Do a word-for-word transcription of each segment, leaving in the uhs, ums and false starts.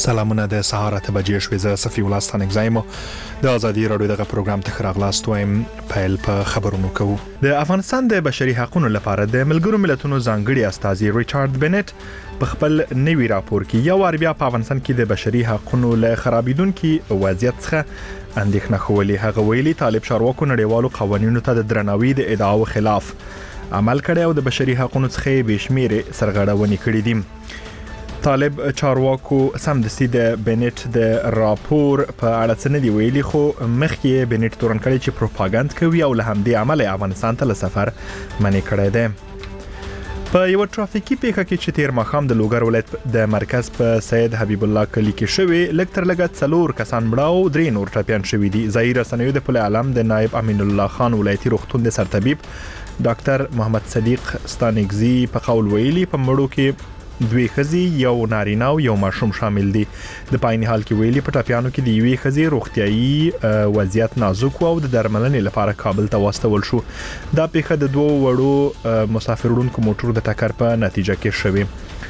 سلامونه د سهار اته بجې شوې زه صفي الله ستانک زایم د ازادي رادیو دغه پروګرام ته خراغلاست وایم. پیل په خبرونو کوو. د افغانستان د بشري حقوقو لپاره د ملګرو ملتونو ځانګړي استازي ریچارډ بنټ په خپل نوي راپور کې یو وار بیا په افغانستان کې د بشري حقوقو له خرابیدونکو وضعیت څخه اندېښنه خولي. هغه ویلي طالب چارواکو نړیوالو قوانینو ته د درناوي د ادعاو خلاف عمل کړی او د بشري حقوقو څخه بشمیره سرغړونې کړې دي. طالب چارواکو سمدستي د بنټ د راپور په اړه څه نه دی ویلي، خو مخکې بنټ تورن کړی چې پروپاګاندا کوي او له همدې عمله افغانستان ته سفر منې کړی دی. په یو ټرافیکي پیښه کې چې تیر ماښام د لوګر ولایت د مرکز په سید حبیب الله کلی کې شوی لږ تر لږه څلور کسان مړه او درې نور ټپیان شوي دي. ځایي رسنیو د پل علم د نائب امین الله خان ولایتي روغتون د سرطبیب ډاکټر محمد صدیق ستانکزی په قول ویلي په مړو کې دوی خزي یو نارینه او یو ماشوم شامل دي. د پایني حال کې ویلي په ټاپیانو کې د یوې خزي روغتيایي وضعیت نازک او د درملنې لپاره کابل ته واستول شو. دا پیښه د دوه وړو مسافرونکو موټر د ټکر په نتیجه کې شوه.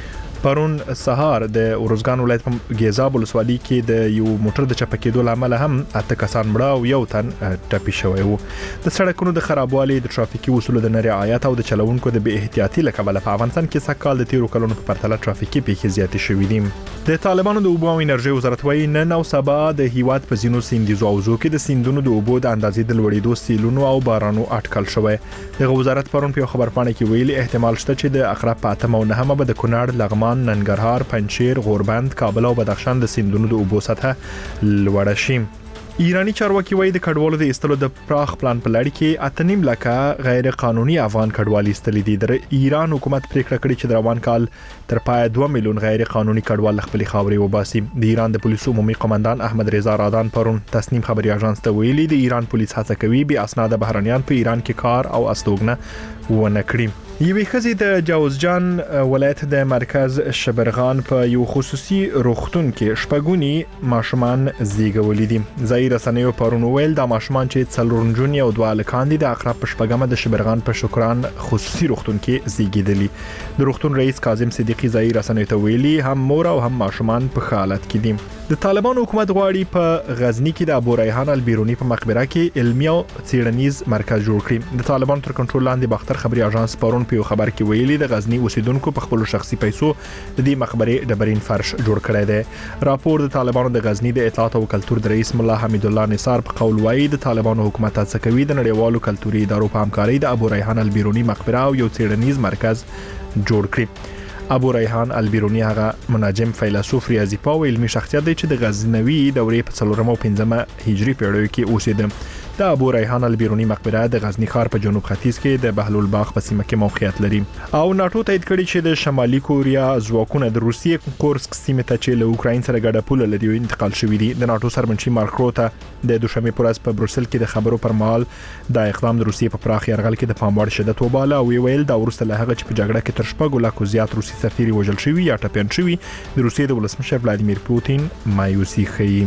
پرون سهار د اورزګان ولایت په ګیزاب ولسوالۍ کې د یو موټر د چپه کېدو لامل هم اته کسان مړه او یو تن ټپي شوی وو. د سړکونو د خرابوالي، د ټرافیکي اصولو د نه رعایت او د چلوونکو د بې احتیاطي له کبله په افغانستان کې سږ د تیرو کلونو په پرتله ټرافیکي پیښې زیاتې شوې دي. د طالبانو د اوبو او انرژي وزارت وايي نن او سبا د هیواد په ځینو سیندیزو حوزو کې د سیندونو د اوبو د اندازې د لوړېدو سیلونو او بارانو اټکل شوی. د وزارت پرون په خبرپاڼه کې ویلي احتمال شته چې د اخراب په اتمه او نهمه به د کونړ، لغمان، ننګرهار، پنجشیر، غوربند، کابل او بدخشان د سیندونو د اوبو سطحه لوړه شي. ایرانی چارواکي وایي د کډوالو د ایستلو د پراخ پلان په لړ کې اتنیم لکه غیر قانوني افغان کډوالي ایستلې دي. د ایران حکومت پریکړه کړې چې د روان کال تر پای دوه میلیون غیر قانوني کډوال خپل خاورې وباسي. د ایران د پولیسو عمومي قومندان احمد رضا رادان پرون تصنیم خبري اژانس ته ویلي د ایران پولیس هڅه کوي بي اسناد بهرانيان په ایران کې کار او استوګنه ونه کړي. یوې ښځې د جوزجان ولایت د مرکز شبرغان په یو خصوصي روغتون کې شپږونی ماشومان زیږولي دي. ځایي رسنیو پرون ویل د ماشومان چې څلور نجونې او دوه هلکان دي د اقرب په شپږمه د شبرغان په شکران خصوصي روغتون کې زیږیدلي. د روغتون رئیس کاظم صدیقي ځایي رسنیو ته ویلي هم مور او هم ماشومان په ښه حالت کې دي. د طالبانو حکومت غواړي په غزنی کې د ابو ریحان البیرونی په مقبره کې علمي او څېړنیز مرکز جوړ کړي. د طالبانو تر کنټرول لاندې باختر خبري اژانس پرون په خبر کې ویلي د غزنی اوسیدونکو په خپل شخصي پیسو د دې مقبره ډبرین فرش جوړ کړی دی. راپور د طالبانو د غزنی د اطلاعات او کلتور د رئیس مولا حمید الله نثار په قول وایي د طالبانو حکومت هڅه کوي د نړیوالو کلتوري ادارو په همکارۍ د ابو ریحان البیرونی مقبره او یو څېړنیز مرکز جوړ کړي. ابو ریحان البیرونی هغه مناجم فیلسوف ریاضي پوه او علمي شخصیت دی چې د غزنوي دورې په څلورمه او پنځمه هجري پیړیو کې اوسېده. د ابو ریحان البیرونی مقبره د غزنی ښار په جنوب ختیځ کې د بهلول باغ په سیمه کې موقعیت لري. او ناتو تایید کړي چې د شمالي کوریا ځواکونه د روسیې کورسک سیمه ته چې له اوکراین سره ګډه پوله لري انتقال شوي دي. د ناتو سرمنشي مارک روته د دوشنبه پر ورځ په بروسل کې د خبرو پر مهال د اقدام د روسیې په پراخ یرغل کې د پام وړ شدت وباله او ویل دا ورسته له هغه چې په جګړه کې تر شپږو لکو زیات روسي سفیر وژل شوي یا ټپیان شوي. د روسیې د ولسمشر ولادیمیر پوتین مایوسي ښيي.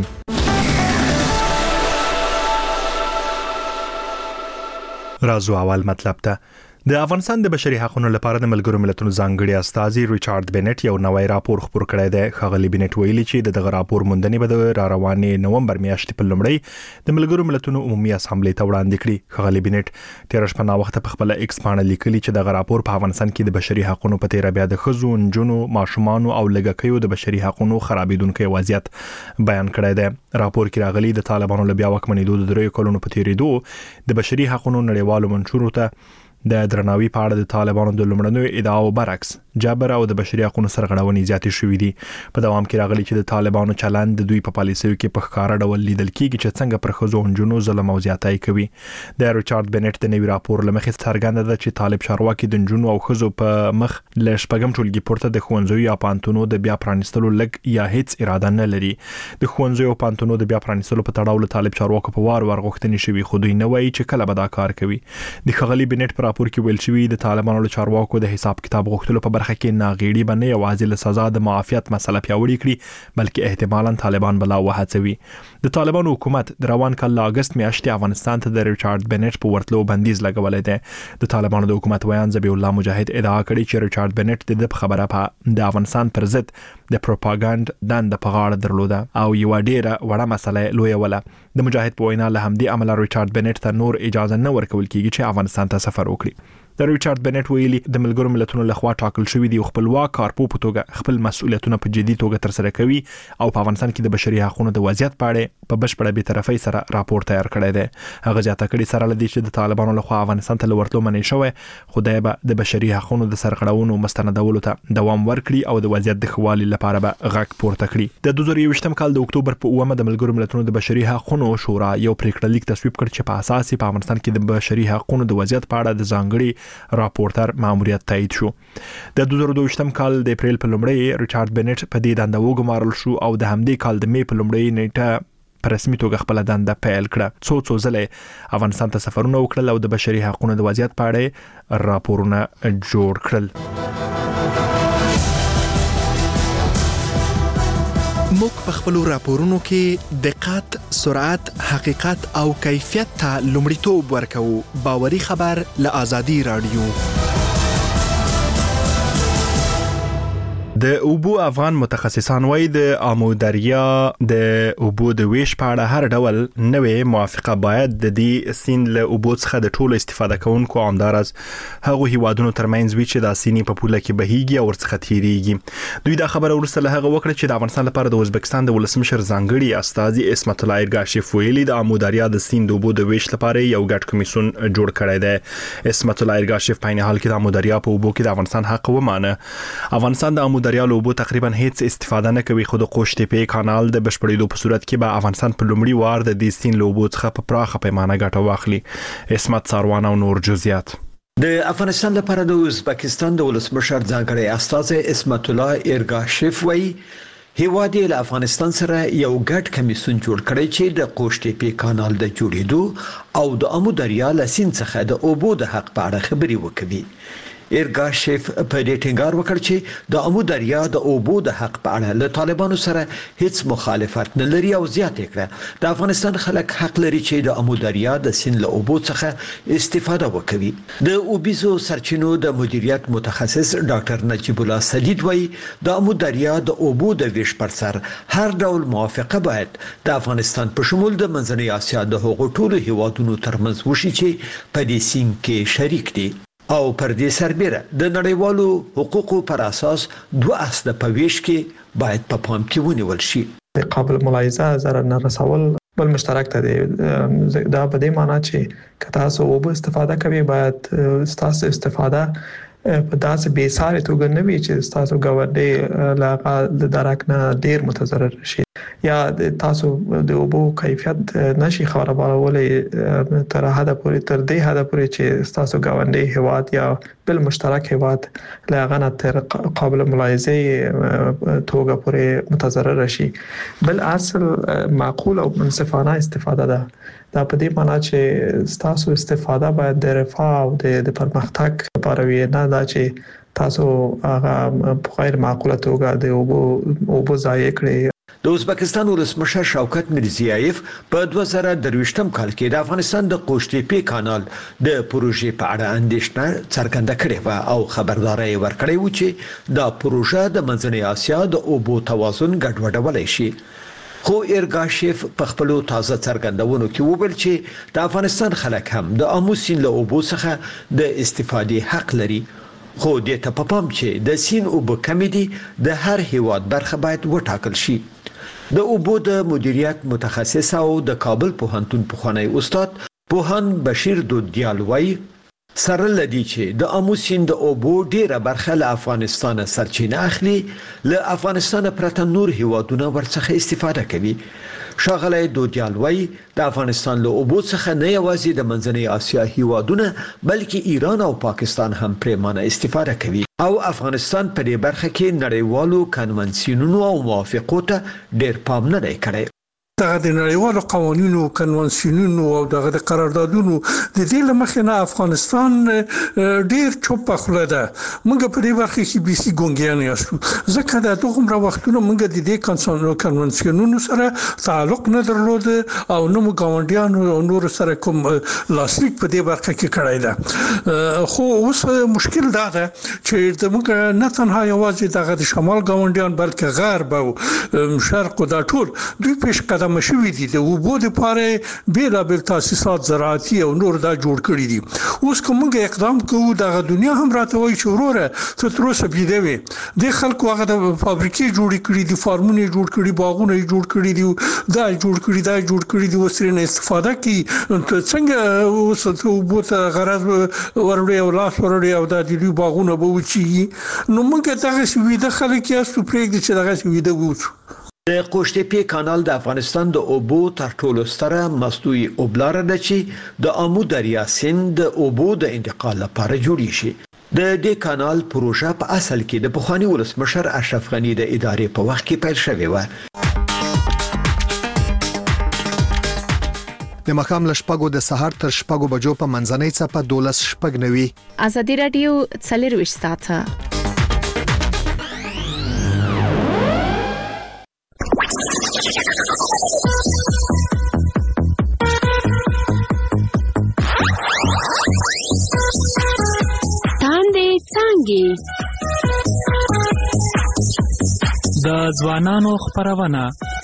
رازو اول مطلب ته د افغانستان د بشري حقوقو لپاره د ملګرو ملتونو ځانګړي استازي ریچارډ بنټ یو نوی راپور خپور کړی دی. ښاغلي بنټ ویلي چې دغه راپور موندنې به د را روانې نومبر میاشتې په لومړۍ د ملګرو ملتونو عمومي اسامبلې ته وړاندې کړي. ښاغلي بنټ تیر شپه نا وخت په خپل ایکس باندې لیکلي چې دغه راپور په افغانستان کې د بشري حقوقو په تیر بیا د خزو، نجونو، ماشومان او لګکیو د بشري حقوقو خرابېدونکو وضعیت بیان کړی دی. راپور کې راغلي د طالبانو له بیا واکمنېدو د درې کلونو په تیریدو د بشري حقوقو نړیوالو منشورو ته د درناوي په اړه د طالبانو د لومړنیو ادعاو برعکس جبر او د بشري حقوقو سرغړونې زیاتې شوې دي. په دوام کې راغلي چې د طالبانو چلند د دوی په پالیسیو کې په ښکاره ډول لیدل کېږي چې څنګه پر ښځو او نجونو ظلم او زیاتۍ کوي. د ریچارډ بنټ د نوي راپور له مخې څرګنده ده چې طالب چارواکي د نجونو او ښځو په مخ له شپږم ټولګي پورته د ښوونځیو یا پانتونو د بیا پرانیستلو لږ یا هیڅ اراده نه لري. د ښوونځیو او پانتونو د بیا پرانیستلو په تړاو له طالب چارواکو په وار ور غوښتنې شوي، خو دوی نه وایي چې کله به دا کار کوي. د ښاغلي بنټ پر راپور کې ویل شوی د طالبانو له چارواکو د حساب کتاب غوښتلو په برخه کې ناغېړي باندې یوازې له سزا د معافیت مسله پیاوړې کړي بلکې احتمالاً طالبان بلا وهڅوي. د طالبانو حکومت د روان کال له اگست میاشتې افغانستان ته د ریچارډ بنټ په ورتلو بندیز لګولې ده. د طالبانو د حکومت ویان ذبیح الله مجاهد ادعا کړې چې ریچارډ بنټ د خبره په د افغانستان پر ضد د پروپاګاندا دند په غاړه درلوده او یو ډیره وړه مسله لوی ولا. د مجاهد په وینا له همدې عمله ریچارډ بنټ ته نور اجازه نه ورکول کیږي چې افغانستان ته سفر وکړي. د ریچارډ بنټ ویلي د ملګرو ملتونو لخوا ټاکل شوی دی خپلواک کارپو په توګه خپل مسؤلیتونه په جدي توګه تر سره کوي او په افغانستان کې د بشري حقوقو د وضعیت په اړه په بشپړه بې طرفۍ سره راپور تیار کړی دی. هغه ځاته کړي سره لدی چې د طالبانو لخوا افغانستان ته ورتلو منې شوی خدای به د بشري حقوقو د سرغړونو مستندولو ته دوام ورکړي او د وضعیت د خوالي لپاره به غږ پورته کړي. د دوه زره یوویشتم کال د اکتوبر په اوومه د ملګرو ملتونو د بشري حقوقو شورا یو پریکړه لیک تصویب کړ چې په اساس په افغانستان کې د بشري حقوقو د وضعیت په اړه د ځانګړي راپورټر ماموریت تایید شو. د دوه زره دوه کال د اپریل په لومړۍ ریچارډ بنټ په دې دنده وګمارل شو او د همدې کال د مې په لومړۍ نیټه په رسمي توګه خپل دنده پیل کړه. څو څو ځله افغانستان ته سفرونه وکړل او د بشري حقوقو د وضعیت په اړه راپورونه جوړ کړل. موږ په خپل راپورونو کې دقت، سرعت، حقیقت او کیفیت ته لومړیتوب ورکوو. باوري خبر له آزادي رادیو. د اوبو افغان متخصصان وایي د آمو دریا د اوبو د ویش په اړه هر ډول نوې موافقه باید د دې سیند له اوبو څخه د ټولو استفاده کوونکو همدارس هغه هیوادونو ترمنځ وی چې د سینې په پوله کې بهيږي او ورڅخه تیریږي. دوی دا خبره ورسره له هغه وکړه چې د افغانستان لپاره د ازبکستان د ولسمشر ځانګړي استاذي اسمت الله ایرګاشیف ویلي د آمو دریا د سیند اوبو د ویش لپاره یو ګډ کمیسیون جوړ کړی دی. اسمت الله ایرګاشیف په عین حال کې د آمو دریا په اوبو کې د افغانستان حق ومانه. افغانستان د آمو دریا له اوبو تقریبا هیڅ استفاده نه کوي خو د قوشتېپې کانال د بشپړېدو په صورت کې به افغانستان په لومړي وار د دې سیند له اوبو څخه په پراخه پیمانه ګټه واخلي. اسمت ساروان او نور جزئیات. د افغانستان لپاره د ازبکستان د ولسمشر ځانګړي استاذ اسمت الله ایرګاشیف وایي هیواد له افغانستان سره یو ګډ کمیسیون جوړ کړی چې د قوشتېپې کانال د جوړېدو او د آمو دریا له سیند څخه د اوبو د حق په اړه خبري وکوي. ایرګاشیف په دې ټینګار وکړ چې د آمو دریا د اوبو د حق په اړه له طالبانو سره هیڅ مخالفت نه لري او زیاته کړه د افغانستان خلک حق لري چې د آمو دریا د سیند له اوبو څخه استفاده وکړي. د اوبیزو سرچینو د مدیریت متخصص ډاکټر نجیب الله سدید وایي د آمو دریا د اوبو د ویش پر سر هر ډول موافقه باید د افغانستان په شمول د منځنۍ اسیا د هغو ټولو هیوادونو ترمنځ وشي چې په دې سیند کې شریک دي او پر دې سربېره د نړیوالو حقوقو پر اساس دوه اصله په ویش کې باید په پام کې ونیول شي. قابل ملاحظه ضرر نه رسول بل مشترک ته دی. دا په دې معنی چې که تاسو اوبه استفاده کوئ باید تاسو استفاده په داسې بې ساري توګه نه وي چې تاسو ګاونډي لاغه د درک نه ډیر متضرر شي یا تاسو د اوبو کیفیت نشي خبرولې تر حد پورې تر دې حد پورې چې تاسو ګاونډي هواد یا بل مشترک هواد لاغه نه تر قابل ملاحظه توګه پورې متضرر شي. بل اصل معقول او منصفانه استفاده ده. دا په دې معنی چې تاسو استفاده باید د رفاه او د پرمختګ لپاره وي نه دا چې تاسو هغه په غیر معقوله توګه د اوبو اوبو ضایع کړئ. د ازبکستان ولسمشر شوکت میرزیایف په دوه زره درویشتم کال کې د افغانستان د قوشتېپې کانال د پروژې په اړه اندېښنه څرګنده کړې و او خبرداري ورکړې و چې دا پروژه د منځنۍ اسیا د اوبو توازن ګډوډولای شي. خو ایرګاشیف په خپل تازه څرګندونو کې وویل چې د افغانستان خلک هم د آمو سیند له اوبو څخه د استفادې حق لري. خو د ته په پام چې د سیند اوبه کمې دي د هر هیواد برخه باید وټاکل شي. د اوبو د مدیریت متخصص او د کابل پوهنتون پخوانی استاد پوهان بشیر دودیال وایي سره لدی چې د آمو سیند د اوبو ډیره برخه له افغانستان سرچینه اخلي له افغانستان پرته نور هیوادونه ورڅخه استفاده کوي. ښاغلی دودیال وایي د افغانستان له اوبو څخه نه یوازې د منځنۍ اسیا هیوادونه بلکې ایران او پاکستان هم پرېمانه استفاده کوي او افغانستان په دې برخه کې نړیوالو کنونسیونونو او موافقو ته ډیر پام نه دی کړی. دغه د نړیوالو قوانینو کنوانسیونونو او دغه د قراردادونو د دې لمخې نه افغانستان ډیر چوپ خوله ده. موږ په دې برخه کې بیسي ګونګیان یاستو ځکه د دوغمره وختونو موږ د دې کنوانسیونونو سره تعلق نه درلود او نو موږ ګاونډیانو او نور سره کوم لاسلیک په دې برخه کې کړی ده. خو اوس مشکل دا ده چې موږ نه تنها یوازې دغه د شمال ګاونډیان بلکې غرب او شرق او دا ټول دوی پیش قدم مشوي دي د اوبو لپاره بیلابل تاسیسات زراعتي او نور دا جوړ کړی دي. اوس کومه اقدام کوو دغه دنیا هم راته وایي چې وروره ته تر اوسه بيده وي د خلکو هغه د فابریکې جوړ کړي دي، فارمونه جوړ کړي، باغونه جوړ کړي دي، دا جوړ کړي دا جوړ کړي دي، وسرینه استفاده کوي. څنګه اوس ته اوبو ته غرض ورړي او لاس ورړي او د دې باغونه به وچی نو موږ دغه سویده خلک یاستو پرېږدي چې دغه سویده وڅو. د قوشتېپې کانال د افغانستان د اوبو تر ټولو ستره مصنوعي اوبلاره ده چې د آمو دریا سیند د اوبو د انتقال لپاره جوړی شي. د دې کانال پروژه په اصل کې د پخوانی ولسمشر اشرف غنی د ادارې په وخت کې پیل شوې و. د مخام لشپګو د سحر تر شپګو بجو په منځنۍ څپه دولس شپګ نوي. ازادي رادیو څلرويشت ساعته د ځوانانو خبرونه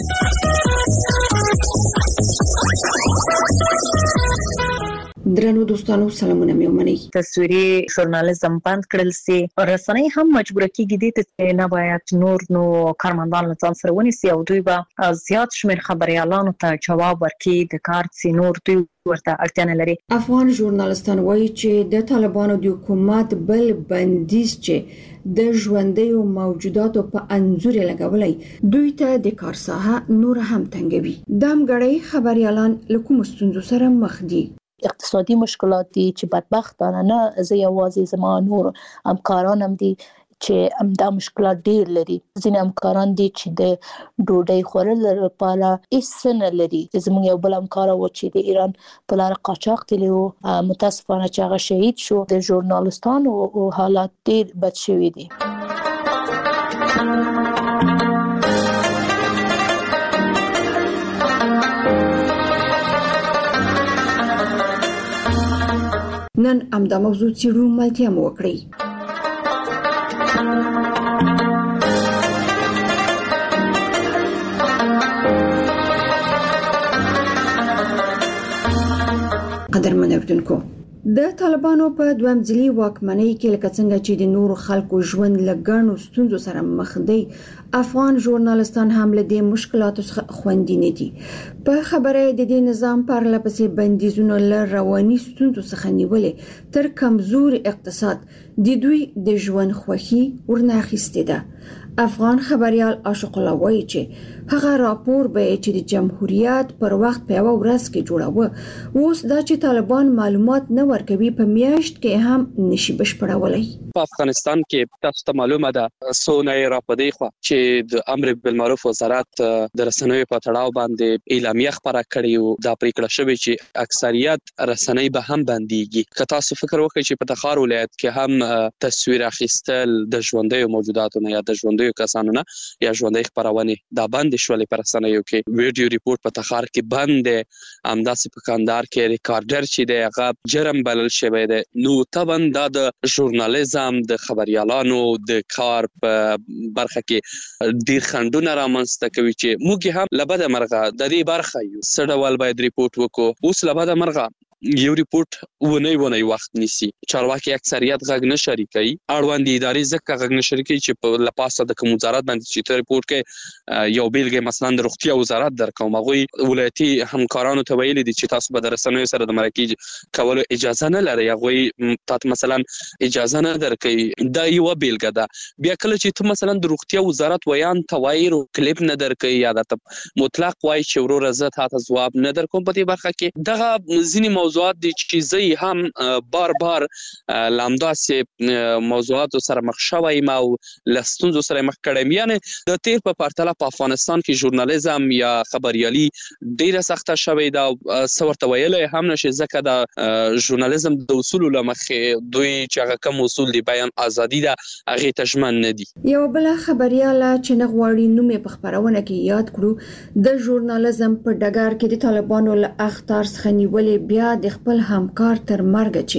درنو دوستانو سلامونه مې ومنئ. تصویري ژورنالیزم بند کړل سي او رسنۍ هم مجبور کیږي د ته نه باید نور نو کارمندان له ځان سره ونیسي او دوی به زیات شمېر خبريالانو ته جواب ورکړي د کار سي نور دوی ورته اړتیا نه لري. افغان ژورنالیستان وایي چې د طالبانو د حکومت بل بندیز چې د ژوندیو موجوداتو په انزور لګولای دوی ته د کار ساحه نور هم تنګوي. دام غړي خبريالان له کوم ستونزو سره مخ دي؟ اقتصادي مشکلات دي چې بدبختانه نه زه یوازې زما نور همکاران هم دي چې همدا مشکلات ډیر لري. ځینې همکاران دي چې د ډوډۍ خورلو لپاره هیڅ نه لري. زموږ یو بل همکار و چې د ایران په لار قاچاق تللی و، متاسفانه چې هغه شهید شو. د ژورنالستانو او حالات ډیر بد شوي دي. نن امدا موضوع څیړو ملتیا مو وکړي. قدرمن اوریدونکو، د طالبانو په دویم ځلي واکمنۍ کې لکه څنګه چې د نورو خلکو ژوند لګڼو ستونزو سره مخ دی، افغان ژورنالستان هم له دې مشکلاتو څخه خوندي نه دي. په خبره د دې نظام پر لپسې بندیزونو له رواني ستونزو څخه نیولې تر کمزور اقتصاد د دوی د ژوند خوښي ورنه اخیستې ده. افغان خبريال عاشق الله وایي چې هغه راپور به چې د جمهوریت پر وخت په یو ورځ کې جوړاوه، اوس دا چې طالبان معلومات نه ورکوي په میاشت کې هم نشي بشپړولای. په افغانستان کې تاسو ته معلومه ده سونه را پدې خو چې د امر بالمعروف وزارت د رسنیو په تړاو باندې اعلامیه خبره کړې او دا پریکړه شوې چې اکثریت رسنۍ به هم باندېږي. که تاسو فکر وکړئ چې په تخار ولایت کې هم تصویر اخیستل د ژوندیو موجوداتو نه یا د ژوندیو کسانو نه یا ژوندۍ خبرونه دا بند شولې پر رسنیو کې ویډیو ریپورت په تخار کې بند دی، همداسې په کندهار کې ریکارډر چې دی هغه جرم بلل شوی دی. نو طبعا دا د ژورنالیزم د خبريالانو د کار په برخه کې ډیر خندونه رامنځته کوي چې موږ هم لبد مرغه د دې برخه یو سړول باید ریپورت وکړو. اوس لبد مرغه یو ریپورت ونه ونه وخت نیسی. چارواکي اکثریت غږ نه شریکي، اړوند ادارې ځکه غږ نه شریکي چې په لپاسه د کوم وزارت باندې چې ریپورت کې یو بیلګه مثلا د روغتیا وزارت درکوم، هغه ولایتي همکارانو ته ویلي دي چې تاسو به د رسنیو سره د مرکه کولو اجازه نه لري، هغه تاسو مثلا اجازه نه درکې. دا یو بیلګه ده. بیا کله چې ته مثلا د روغتیا وزارت ویان توایرو کلیپ نه درکې یا د مطلق وای چې ورور زه تاسو جواب نه درکوم په دې برخه کې دغه ځینی موضوع موضوعات دي چې زه هم بار بار لامداسې موضوعات سره مخ شوم او لستونزو سره مخ کړم. یعنی د تیر په پرتله په افغانستان کې ژورنالیزم یا خبريالي ډیره سخته شوې ده. څورته ویلې هم نشي ځکه د ژورنالیزم د اصول لمخې دوی چې هغه کوم اصول دی بیان ازادي ده هغه تشمن نه دي. یو بل خبرياله چې نغواړي نوم په خبرونه کې یاد کړو د ژورنالیزم په ډګر کې د طالبانو له اخطار څخه نیولې بیا د خپل همکار تر مرګ